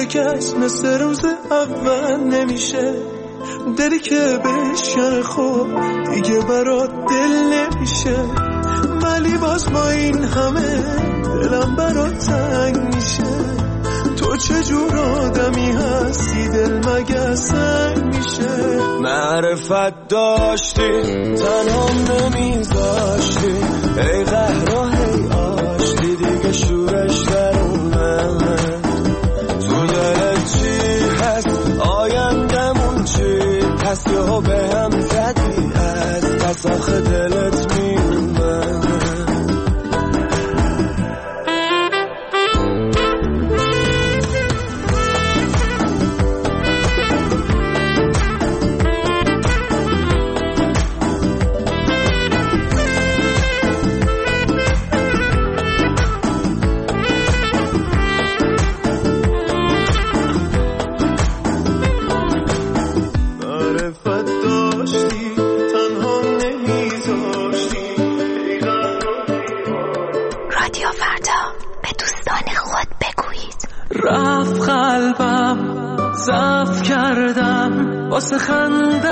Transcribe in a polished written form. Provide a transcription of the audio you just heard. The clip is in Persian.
کس مثل روز اول نمیشه، دلی که بشکن خوب دیگه برات دل نمیشه، ولی باز با این همه دلم برات تنگ میشه. تو چجور آدمی هستی دل مگه سنگ میشه؟ معرفت داشتی تنام نمیذاشتی، ای قهر و هی آشتی دیگه شورش در اومد. تو دلت چی هست آیندمون چی پس یهو به هم زدی از پس آخه دلت میومد. رفت قلبم ضعف کردم واسه خنده